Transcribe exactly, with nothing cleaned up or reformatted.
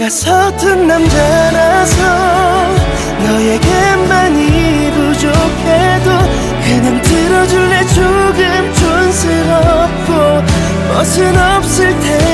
내가 서툰 남자라서 너에게 많이 부족해도 그냥 들어줄래. 조금 촌스럽고 멋은 없을 테니